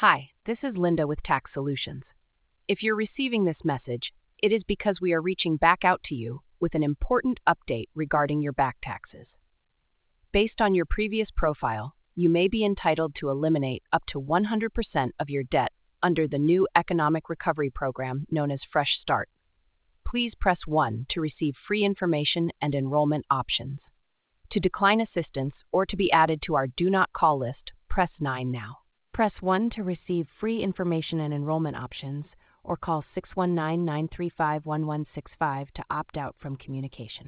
Hi, this is Linda with Tax Solutions. If you're receiving this message, it is because we are reaching back out to you with an important update regarding your back taxes. Based on your previous profile, you may be entitled to eliminate up to 100% of your debt under the new economic recovery program known as Fresh Start. Please press 1 to receive free information and enrollment options. To decline assistance or to be added to our Do Not Call list, press 9 now. Press 1 to receive free information and enrollment options, or call 619-935-1165 to opt out from communication.